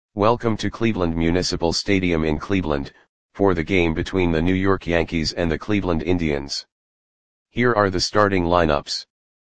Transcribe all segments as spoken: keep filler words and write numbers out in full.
Welcome to Cleveland Municipal Stadium in Cleveland, for the game between the New York Yankees and the Cleveland Indians. Here are the starting lineups.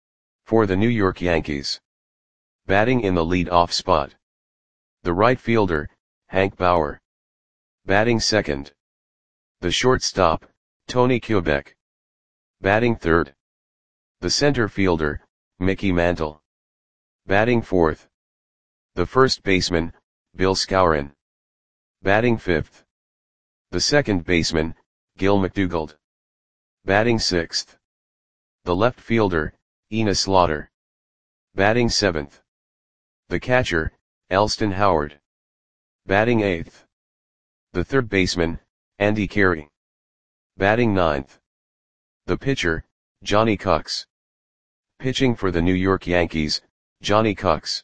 For the New York Yankees. Batting in the lead-off spot. The right fielder, Hank Bauer. Batting second. The shortstop, Tony Kubek. Batting third. The center fielder, Mickey Mantle. Batting fourth. The first baseman, Bill Skowron. Batting fifth. The second baseman, Gil McDougald. Batting sixth. The left fielder, Enos Slaughter. Batting seventh. The catcher, Elston Howard. Batting eighth. The third baseman, Andy Carey. Batting ninth. The pitcher, Johnny Cucks. Pitching for the New York Yankees, Johnny Cucks.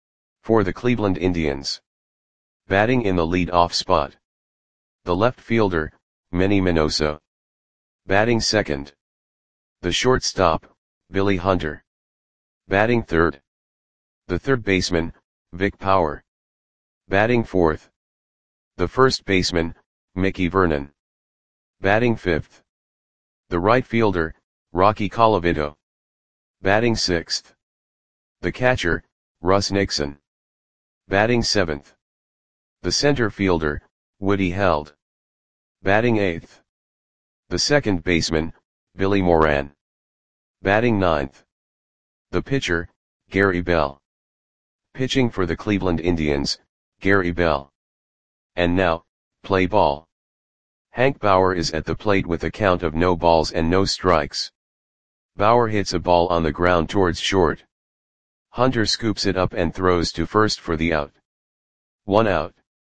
For the Cleveland Indians. Batting in the lead-off spot. The left fielder, Manny Minoso. Batting second. The shortstop, Billy Hunter. Batting third. The third baseman, Vic Power. Batting fourth. The first baseman, Mickey Vernon. Batting fifth. The right fielder, Rocky Colavito. Batting sixth. The catcher, Russ Nixon. Batting seventh. The center fielder, Woody Held. Batting eighth. The second baseman, Billy Moran. Batting ninth. The pitcher, Gary Bell. Pitching for the Cleveland Indians, Gary Bell. And now, play ball. Hank Bauer is at the plate with a count of no balls and no strikes. Bauer hits a ball on the ground towards short. Hunter scoops it up and throws to first for the out. One out.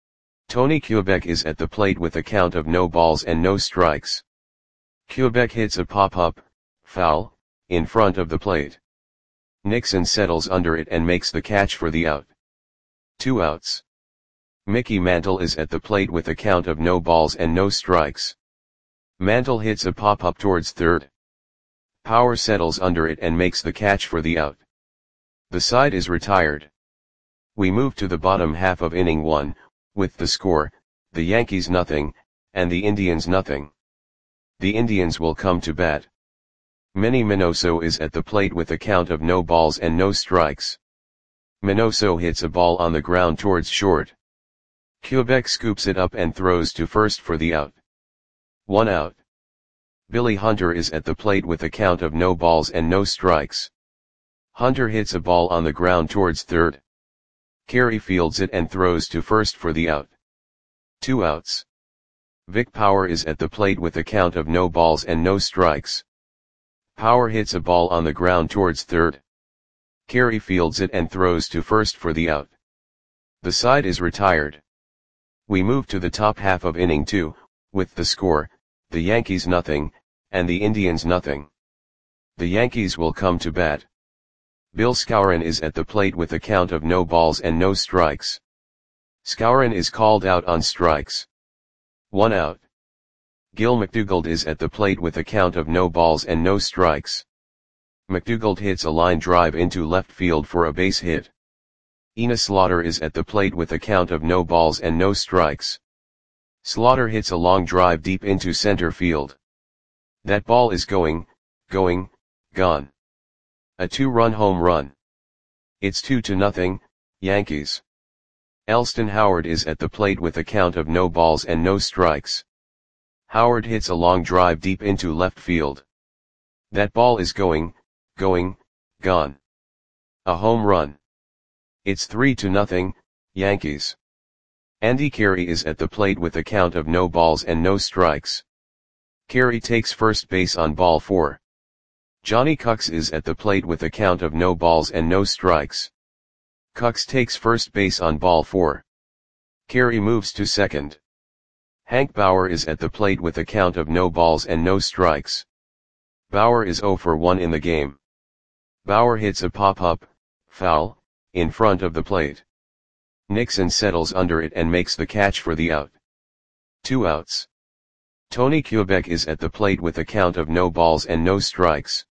Tony Kubek is at the plate with a count of no balls and no strikes. Kubek hits a pop-up, foul, in front of the plate. Nixon settles under it and makes the catch for the out. Two outs. Mickey Mantle is at the plate with a count of no balls and no strikes. Mantle hits a pop-up towards third. Power settles under it and makes the catch for the out. The side is retired. We move to the bottom half of inning one, with the score, the Yankees nothing, and the Indians nothing. The Indians will come to bat. Manny Minoso is at the plate with a count of no balls and no strikes. Minoso hits a ball on the ground towards short. Kubek scoops it up and throws to first for the out. One out. Billy Hunter is at the plate with a count of no balls and no strikes. Hunter hits a ball on the ground towards third. Carey fields it and throws to first for the out. Two outs. Vic Power is at the plate with a count of no balls and no strikes. Power hits a ball on the ground towards third. Carey fields it and throws to first for the out. The side is retired. We move to the top half of inning two, with the score, the Yankees nothing, and the Indians nothing. The Yankees will come to bat. Bill Skowron is at the plate with a count of no balls and no strikes. Skowron is called out on strikes. One out. Gil McDougald is at the plate with a count of no balls and no strikes. McDougald hits a line drive into left field for a base hit. Enos Slaughter is at the plate with a count of no balls and no strikes. Slaughter hits a long drive deep into center field. That ball is going, going, gone. A two-run home run. It's two to nothing, Yankees. Elston Howard is at the plate with a count of no balls and no strikes. Howard hits a long drive deep into left field. That ball is going, going, gone. A home run. It's three to nothing, Yankees. Andy Carey is at the plate with a count of no balls and no strikes. Carey takes first base on ball four. Johnny Cucks is at the plate with a count of no balls and no strikes. Cucks takes first base on ball four. Carey moves to second. Hank Bauer is at the plate with a count of no balls and no strikes. Bauer is zero for one in the game. Bauer hits a pop-up, foul, in front of the plate. Nixon settles under it and makes the catch for the out. Two outs. Tony Kubek is at the plate with a count of no balls and no strikes.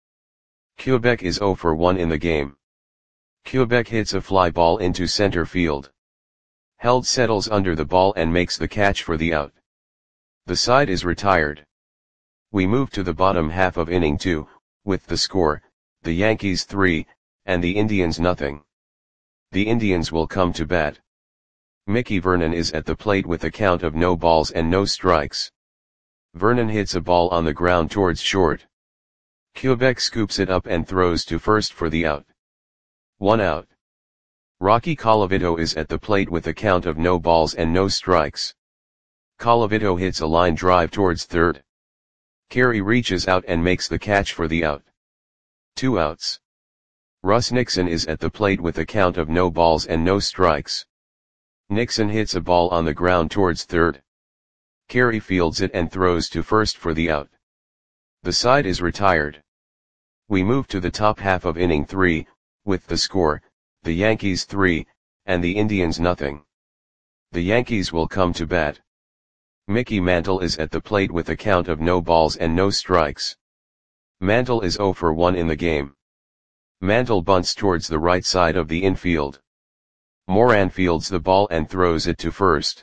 Kubek is zero for one in the game. Kubek hits a fly ball into center field. Held settles under the ball and makes the catch for the out. The side is retired. We move to the bottom half of inning two, with the score, the Yankees three, and the Indians nothing. The Indians will come to bat. Mickey Vernon is at the plate with a count of no balls and no strikes. Vernon hits a ball on the ground towards short. Quebec scoops it up and throws to first for the out. One out. Rocky Colavito is at the plate with a count of no balls and no strikes. Colavito hits a line drive towards third. Carey reaches out and makes the catch for the out. Two outs. Russ Nixon is at the plate with a count of no balls and no strikes. Nixon hits a ball on the ground towards third. Carey fields it and throws to first for the out. The side is retired. We move to the top half of inning three, with the score, the Yankees three, and the Indians nothing. The Yankees will come to bat. Mickey Mantle is at the plate with a count of no balls and no strikes. Mantle is zero for one in the game. Mantle bunts towards the right side of the infield. Moran fields the ball and throws it to first.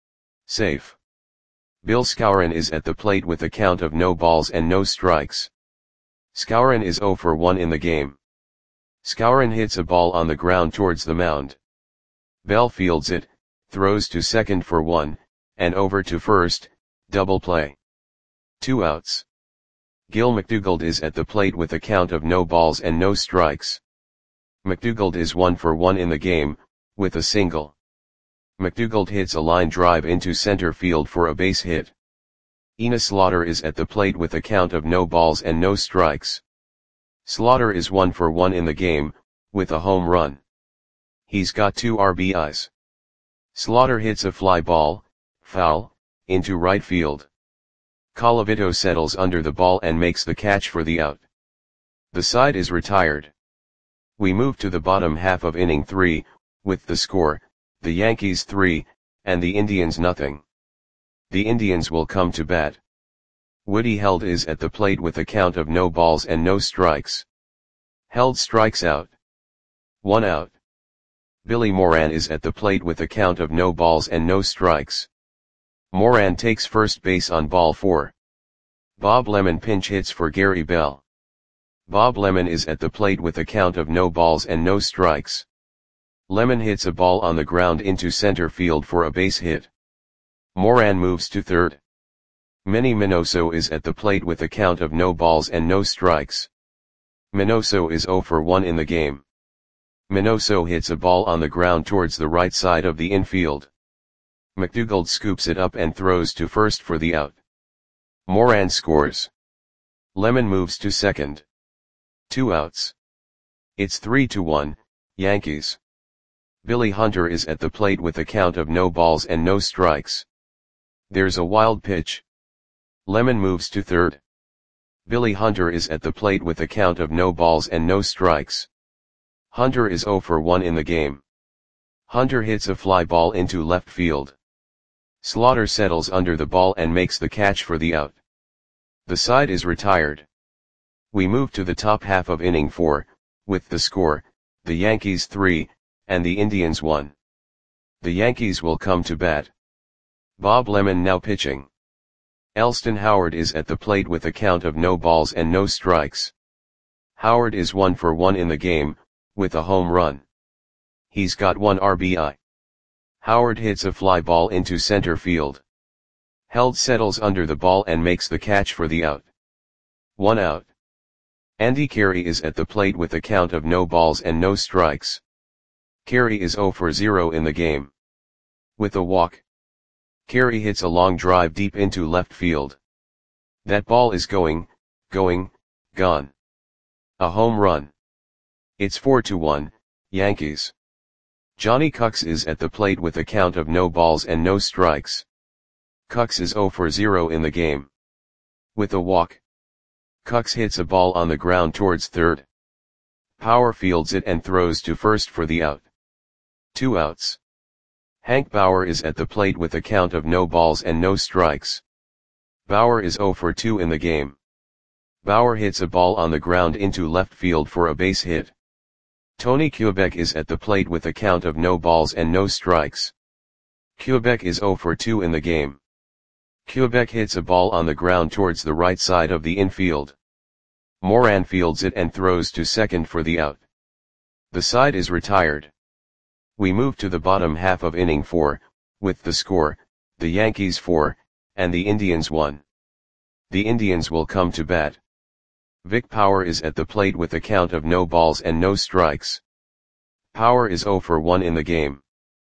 Safe. Bill Skowron is at the plate with a count of no balls and no strikes. Skowron is zero for one in the game. Skowron hits a ball on the ground towards the mound. Bell fields it, throws to second for one, and over to first, double play. Two outs. Gil McDougald is at the plate with a count of no balls and no strikes. McDougald is one for one in the game, with a single. McDougald hits a line drive into center field for a base hit. Enos Slaughter is at the plate with a count of no balls and no strikes. Slaughter is one for one in the game, with a home run. He's got two R B Is. Slaughter hits a fly ball, foul, into right field. Colavito settles under the ball and makes the catch for the out. The side is retired. We move to the bottom half of inning three, with the score, the Yankees three, and the Indians nothing. The Indians will come to bat. Woody Held is at the plate with a count of no balls and no strikes. Held strikes out. One out. Billy Moran is at the plate with a count of no balls and no strikes. Moran takes first base on ball four. Bob Lemon pinch hits for Gary Bell. Bob Lemon is at the plate with a count of no balls and no strikes. Lemon hits a ball on the ground into center field for a base hit. Moran moves to third. Manny Minoso is at the plate with a count of no balls and no strikes. Minoso is zero for one in the game. Minoso hits a ball on the ground towards the right side of the infield. McDougald scoops it up and throws to first for the out. Moran scores. Lemon moves to second. Two outs. It's three to one, Yankees. Billy Hunter is at the plate with a count of no balls and no strikes. There's a wild pitch. Lemon moves to third. Billy Hunter is at the plate with a count of no balls and no strikes. Hunter is zero for one in the game. Hunter hits a fly ball into left field. Slaughter settles under the ball and makes the catch for the out. The side is retired. We move to the top half of inning four, with the score, the Yankees three, and the Indians one. The Yankees will come to bat. Bob Lemon now pitching. Elston Howard is at the plate with a count of no balls and no strikes. Howard is one for one in the game, with a home run. He's got one R B I. Howard hits a fly ball into center field. Held settles under the ball and makes the catch for the out. One out. Andy Carey is at the plate with a count of no balls and no strikes. Carey is zero for zero in the game. With a walk. Carey hits a long drive deep into left field. That ball is going, going, gone. A home run. It's four to one, Yankees. Johnny Cucks is at the plate with a count of no balls and no strikes. Cucks is zero for zero in the game. With a walk. Cucks hits a ball on the ground towards third. Power fields it and throws to first for the out. Two outs. Hank Bauer is at the plate with a count of no balls and no strikes. Bauer is zero for two in the game. Bauer hits a ball on the ground into left field for a base hit. Tony Quebec is at the plate with a count of no balls and no strikes. Quebec is zero for two in the game. Quebec hits a ball on the ground towards the right side of the infield. Moran fields it and throws to second for the out. The side is retired. We move to the bottom half of inning four, with the score, the Yankees four, and the Indians one. The Indians will come to bat. Vic Power is at the plate with a count of no balls and no strikes. Power is zero for one in the game.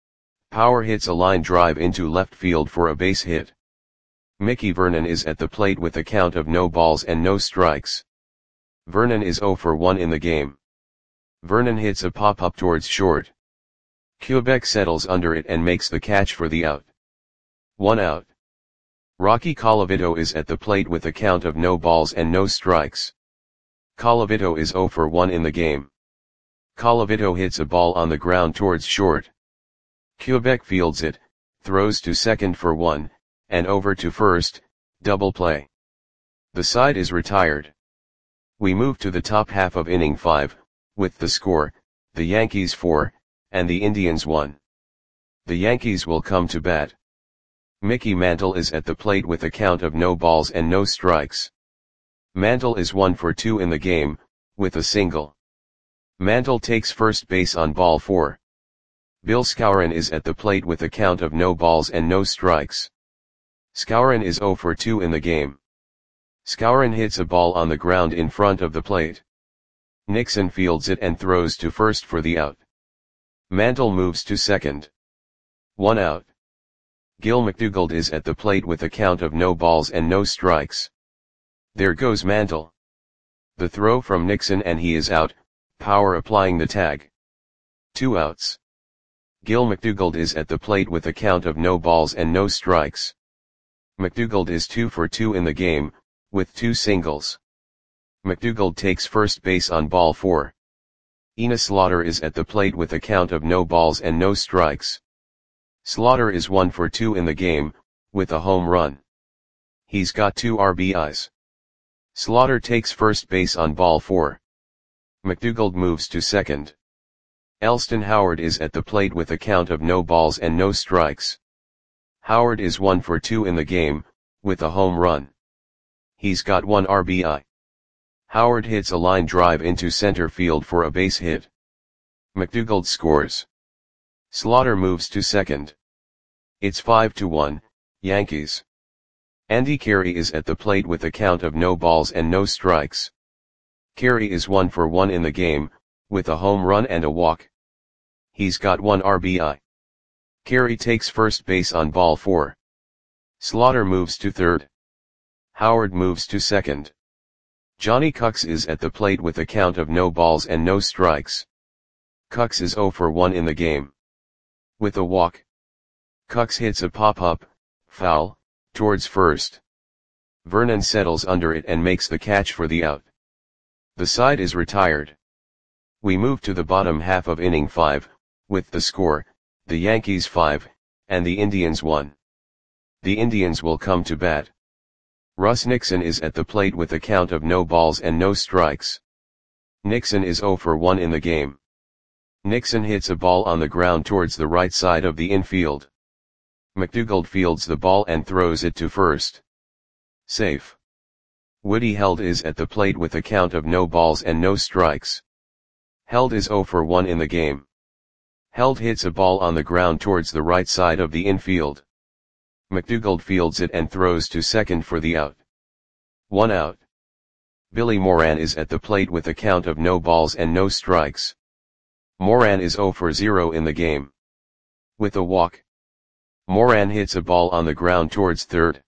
Power hits a line drive into left field for a base hit. Mickey Vernon is at the plate with a count of no balls and no strikes. Vernon is zero for one in the game. Vernon hits a pop-up towards short. Quebec settles under it and makes the catch for the out. One out. Rocky Colavito is at the plate with a count of no balls and no strikes. Colavito is zero for one in the game. Colavito hits a ball on the ground towards short. Quebec fields it, throws to second for one, and over to first, double play. The side is retired. We move to the top half of inning five, with the score, the Yankees four, and the Indians one. The Yankees will come to bat. Mickey Mantle is at the plate with a count of no balls and no strikes. Mantle is one for two in the game, with a single. Mantle takes first base on ball four. Bill Skowron is at the plate with a count of no balls and no strikes. Skowron is zero for two in the game. Skowron hits a ball on the ground in front of the plate. Nixon fields it and throws to first for the out. Mantle moves to second. One out. Gil McDougald is at the plate with a count of no balls and no strikes. There goes Mantle. The throw from Nixon and he is out, Power applying the tag. Two outs. Gil McDougald is at the plate with a count of no balls and no strikes. McDougald is two for two in the game, with two singles. McDougald takes first base on ball four. Ina Slaughter is at the plate with a count of no balls and no strikes. Slaughter is one for two in the game, with a home run. He's got two R B Is. Slaughter takes first base on ball four. McDougald moves to second. Elston Howard is at the plate with a count of no balls and no strikes. Howard is one for two in the game, with a home run. He's got one R B I. Howard hits a line drive into center field for a base hit. McDougald scores. Slaughter moves to second. It's five to one, Yankees. Andy Carey is at the plate with a count of no balls and no strikes. Carey is one for one in the game, with a home run and a walk. He's got one R B I. Carey takes first base on ball four. Slaughter moves to third. Howard moves to second. Johnny Cucks is at the plate with a count of no balls and no strikes. Cucks is zero for one in the game. With a walk. Cucks hits a pop-up, foul, towards first. Vernon settles under it and makes the catch for the out. The side is retired. We move to the bottom half of inning five, with the score, the Yankees five, and the Indians one. The Indians will come to bat. Russ Nixon is at the plate with a count of no balls and no strikes. Nixon is zero for one in the game. Nixon hits a ball on the ground towards the right side of the infield. McDougald fields the ball and throws it to first. Safe. Woody Held is at the plate with a count of no balls and no strikes. Held is zero for one in the game. Held hits a ball on the ground towards the right side of the infield. McDougald fields it and throws to second for the out. One out. Billy Moran is at the plate with a count of no balls and no strikes. Moran is zero for zero in the game. With a walk. Moran hits a ball on the ground towards third.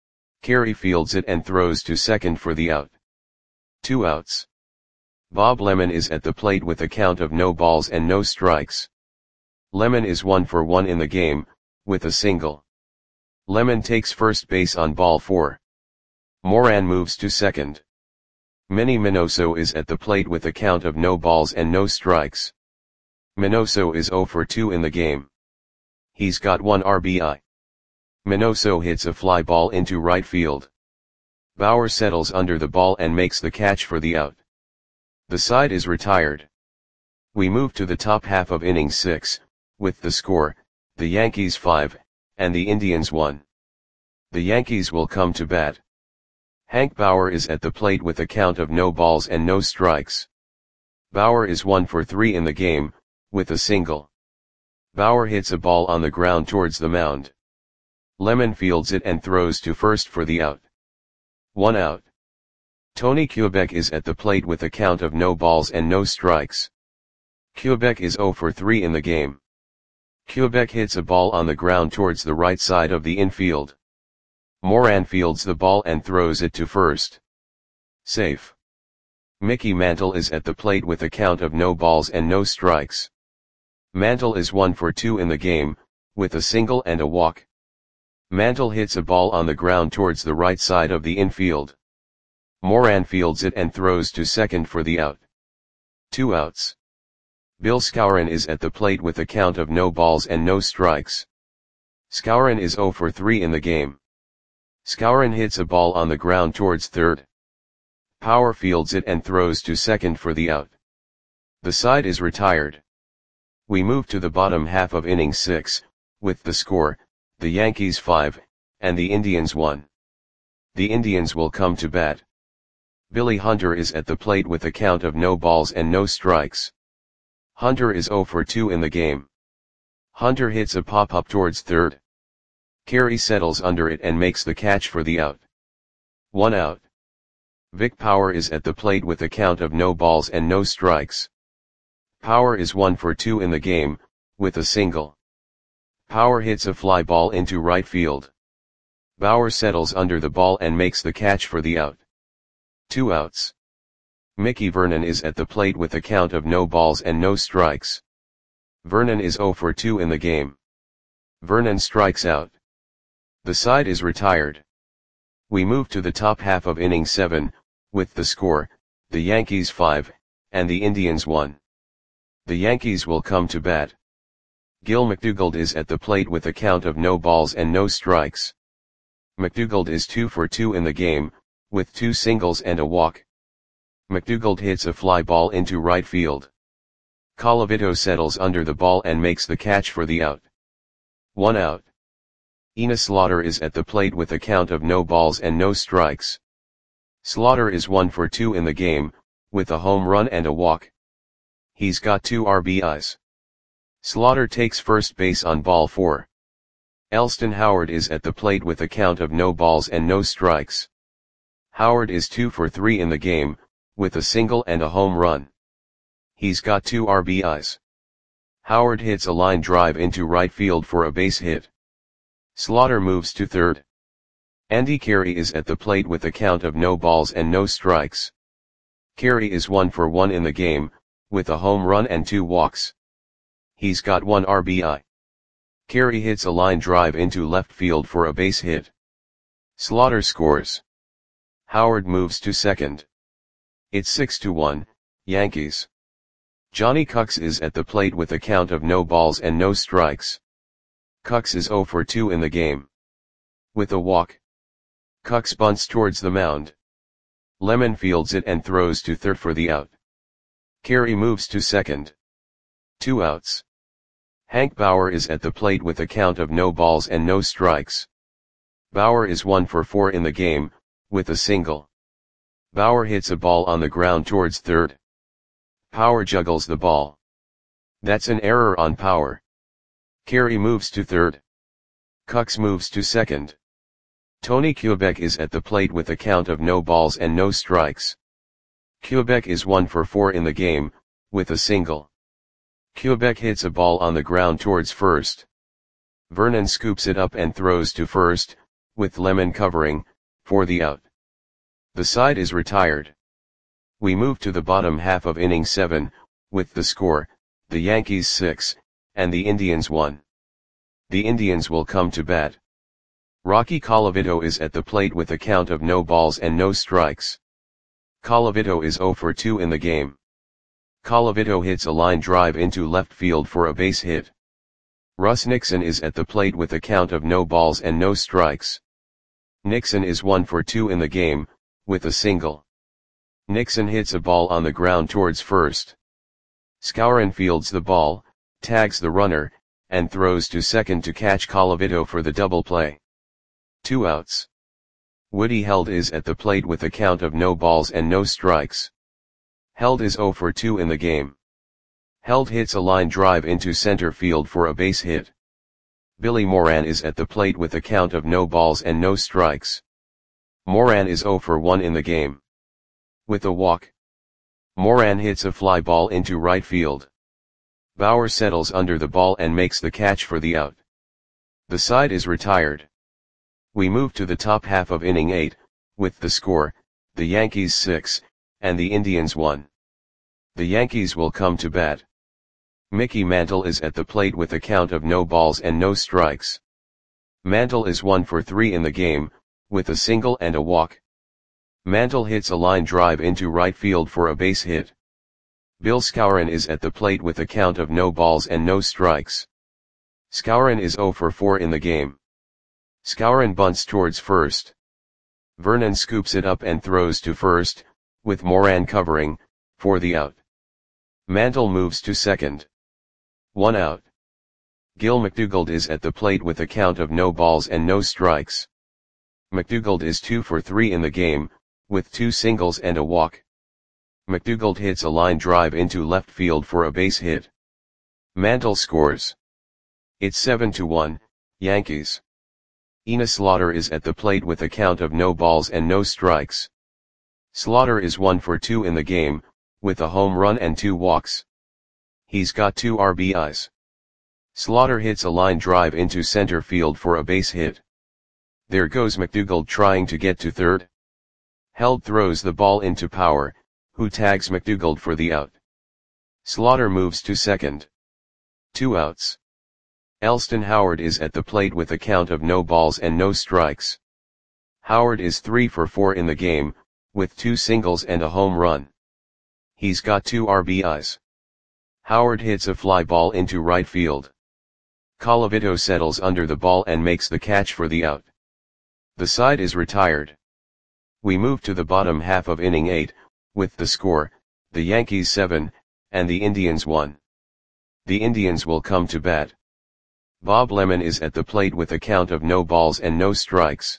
Carey fields it and throws to second for the out. Two outs. Bob Lemon is at the plate with a count of no balls and no strikes. Lemon is one for one in the game, with a single. Lemon takes first base on ball four. Moran moves to second. Manny Minoso is at the plate with a count of no balls and no strikes. Minoso is zero for two in the game. He's got one R B I. Minoso hits a fly ball into right field. Bauer settles under the ball and makes the catch for the out. The side is retired. We move to the top half of inning six, with the score, the Yankees five, and the Indians one. The Yankees will come to bat. Hank Bauer is at the plate with a count of no balls and no strikes. Bauer is one for three in the game, with a single. Bauer hits a ball on the ground towards the mound. Lemon fields it and throws to first for the out. One out. Tony Kubek is at the plate with a count of no balls and no strikes. Kubek is zero for three in the game. Kubek hits a ball on the ground towards the right side of the infield. Moran fields the ball and throws it to first. Safe. Mickey Mantle is at the plate with a count of no balls and no strikes. Mantle is one for two in the game, with a single and a walk. Mantle hits a ball on the ground towards the right side of the infield. Moran fields it and throws to second for the out. Two outs. Bill Skowron is at the plate with a count of no balls and no strikes. Skowron is zero for three in the game. Skowron hits a ball on the ground towards third. Power fields it and throws to second for the out. The side is retired. We move to the bottom half of inning six, with the score, the Yankees five, and the Indians one. The Indians will come to bat. Billy Hunter is at the plate with a count of no balls and no strikes. Hunter is zero for two in the game. Hunter hits a pop-up towards third. Carey settles under it and makes the catch for the out. One out. Vic Power is at the plate with a count of no balls and no strikes. Power is one for two in the game, with a single. Power hits a fly ball into right field. Bauer settles under the ball and makes the catch for the out. Two outs. Mickey Vernon is at the plate with a count of no balls and no strikes. Vernon is zero for two in the game. Vernon strikes out. The side is retired. We move to the top half of inning seven, with the score, the Yankees five, and the Indians one. The Yankees will come to bat. Gil McDougald is at the plate with a count of no balls and no strikes. McDougald is two for two in the game, with two singles and a walk. McDougald hits a fly ball into right field. Colavito settles under the ball and makes the catch for the out. One out. Enos Slaughter is at the plate with a count of no balls and no strikes. Slaughter is one for two in the game, with a home run and a walk. He's got two R B Is. Slaughter takes first base on ball four. Elston Howard is at the plate with a count of no balls and no strikes. Howard is two for three in the game, with a single and a home run. He's got two R B Is. Howard hits a line drive into right field for a base hit. Slaughter moves to third. Andy Carey is at the plate with a count of no balls and no strikes. Carey is one for one in the game, with a home run and two walks. He's got one R B I. Carey hits a line drive into left field for a base hit. Slaughter scores. Howard moves to second. It's six to one, Yankees. Johnny Cucks is at the plate with a count of no balls and no strikes. Cucks is zero for two in the game. With a walk. Cucks bunts towards the mound. Lemon fields it and throws to third for the out. Carey moves to second. Two outs. Hank Bauer is at the plate with a count of no balls and no strikes. Bauer is one for four in the game, with a single. Bauer hits a ball on the ground towards third. Power juggles the ball. That's an error on Power. Carey moves to third. Cucks moves to second. Tony Kubek is at the plate with a count of no balls and no strikes. Kubek is one for four in the game, with a single. Kubek hits a ball on the ground towards first. Vernon scoops it up and throws to first, with Lemon covering, for the out. The side is retired. We move to the bottom half of inning seven, with the score, the Yankees six, and the Indians one. The Indians will come to bat. Rocky Colavito is at the plate with a count of no balls and no strikes. Colavito is zero for two in the game. Colavito hits a line drive into left field for a base hit. Russ Nixon is at the plate with a count of no balls and no strikes. Nixon is one for two in the game, with a single. Nixon hits a ball on the ground towards first. Skowron fields the ball, tags the runner, and throws to second to catch Colavito for the double play. Two outs. Woody Held is at the plate with a count of no balls and no strikes. Held is oh for two in the game. Held hits a line drive into center field for a base hit. Billy Moran is at the plate with a count of no balls and no strikes. Moran is oh for one in the game. With a walk, Moran hits a fly ball into right field. Bauer settles under the ball and makes the catch for the out. The side is retired. We move to the top half of inning eight, with the score, the Yankees six, and the Indians one. The Yankees will come to bat. Mickey Mantle is at the plate with a count of no balls and no strikes. Mantle is one for three in the game, with a single and a walk. Mantle hits a line drive into right field for a base hit. Bill Skowron is at the plate with a count of no balls and no strikes. Skowron is oh for four in the game. Skowron bunts towards first. Vernon scoops it up and throws to first, with Moran covering, for the out. Mantle moves to second. One out. Gil McDougald is at the plate with a count of no balls and no strikes. McDougald is two for three in the game, with two singles and a walk. McDougald hits a line drive into left field for a base hit. Mantle scores. It's seven to one, Yankees. Enos Slaughter is at the plate with a count of no balls and no strikes. Slaughter is one for two in the game, with a home run and two walks. He's got two R B Is. Slaughter hits a line drive into center field for a base hit. There goes McDougald trying to get to third. Held throws the ball into Power, who tags McDougald for the out. Slaughter moves to second. Two outs. Elston Howard is at the plate with a count of no balls and no strikes. Howard is three for four in the game, with two singles and a home run. He's got two R B Is. Howard hits a fly ball into right field. Colavito settles under the ball and makes the catch for the out. The side is retired. We move to the bottom half of inning eight, with the score, the Yankees seven, and the Indians one. The Indians will come to bat. Bob Lemon is at the plate with a count of no balls and no strikes.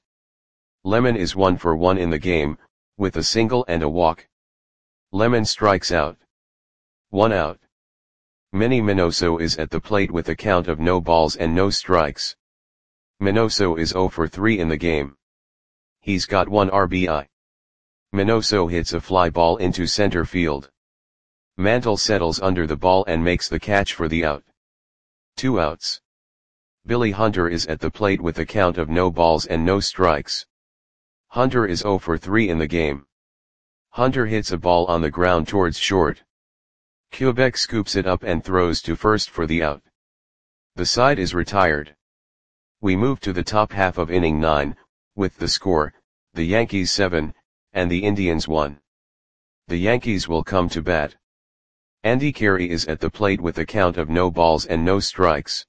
Lemon is one for one in the game, with a single and a walk. Lemon strikes out. One out. Manny Minoso is at the plate with a count of no balls and no strikes. Minoso is oh for three in the game. He's got one R B I. Minoso hits a fly ball into center field. Mantle settles under the ball and makes the catch for the out. Two outs. Billy Hunter is at the plate with a count of no balls and no strikes. Hunter is oh for three in the game. Hunter hits a ball on the ground towards short. Quebec scoops it up and throws to first for the out. The side is retired. We move to the top half of inning nine, with the score, the Yankees seven, and the Indians one. The Yankees will come to bat. Andy Carey is at the plate with a count of no balls and no strikes.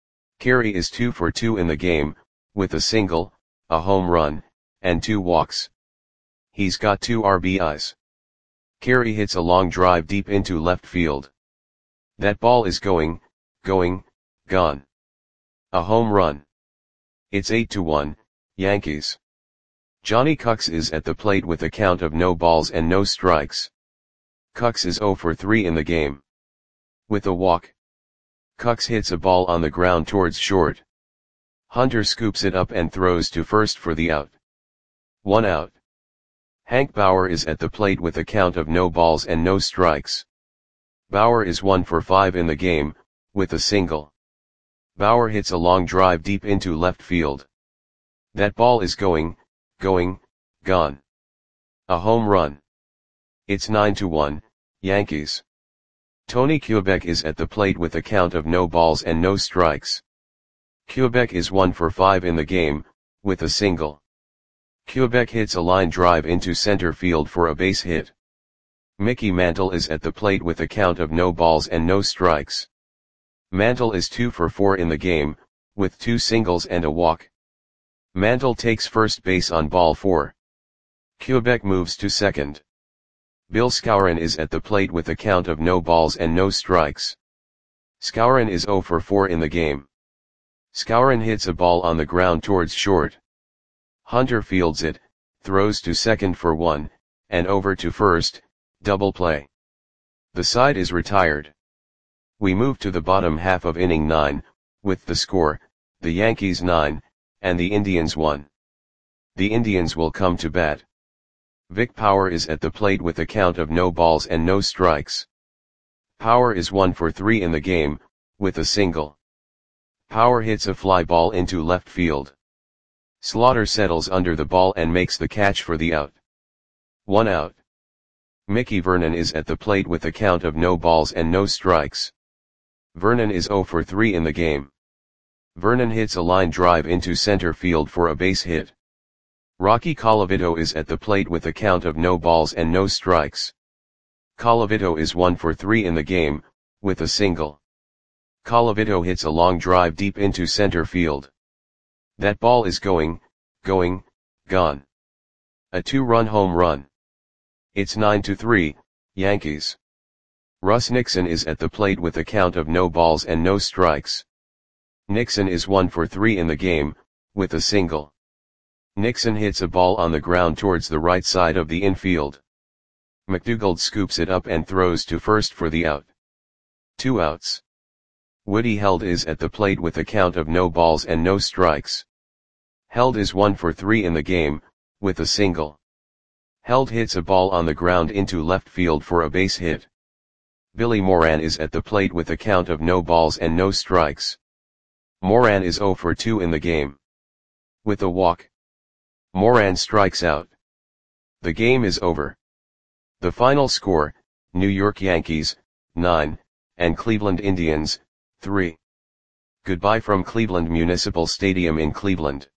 Carey is two for two in the game, with a single, a home run, and two walks. He's got two R B Is. Carey hits a long drive deep into left field. That ball is going, going, gone. A home run. It's eight to one, Yankees. Johnny Cucks is at the plate with a count of no balls and no strikes. Cucks is oh for three in the game. With a walk. Cucks hits a ball on the ground towards short. Hunter scoops it up and throws to first for the out. One out. Hank Bauer is at the plate with a count of no balls and no strikes. Bauer is one for five in the game, with a single. Bauer hits a long drive deep into left field. That ball is going, going, gone. A home run. It's nine to one, Yankees. Tony Quebec is at the plate with a count of no balls and no strikes. Quebec is one for five in the game, with a single. Quebec hits a line drive into center field for a base hit. Mickey Mantle is at the plate with a count of no balls and no strikes. Mantle is two for four in the game, with two singles and a walk. Mantle takes first base on ball four. Quebec moves to second. Bill Skowron is at the plate with a count of no balls and no strikes. Skowron is zero for four in the game. Skowron hits a ball on the ground towards short. Hunter fields it, throws to second for one, and over to first, double play. The side is retired. We move to the bottom half of inning nine, with the score, the Yankees nine, and the Indians one. The Indians will come to bat. Vic Power is at the plate with a count of no balls and no strikes. Power is one for three in the game, with a single. Power hits a fly ball into left field. Slaughter settles under the ball and makes the catch for the out. One out. Mickey Vernon is at the plate with a count of no balls and no strikes. Vernon is zero for three in the game. Vernon hits a line drive into center field for a base hit. Rocky Colavito is at the plate with a count of no balls and no strikes. Colavito is one for three in the game, with a single. Colavito hits a long drive deep into center field. That ball is going, going, gone. A two-run home run. It's nine to three, Yankees. Russ Nixon is at the plate with a count of no balls and no strikes. Nixon is one for three in the game, with a single. Nixon hits a ball on the ground towards the right side of the infield. McDougald scoops it up and throws to first for the out. Two outs. Woody Held is at the plate with a count of no balls and no strikes. Held is one for three in the game, with a single. Held hits a ball on the ground into left field for a base hit. Billy Moran is at the plate with a count of no balls and no strikes. Moran is zero for two in the game. With a walk. Moran strikes out. The game is over. The final score, New York Yankees, nine, and Cleveland Indians, three. Goodbye from Cleveland Municipal Stadium in Cleveland.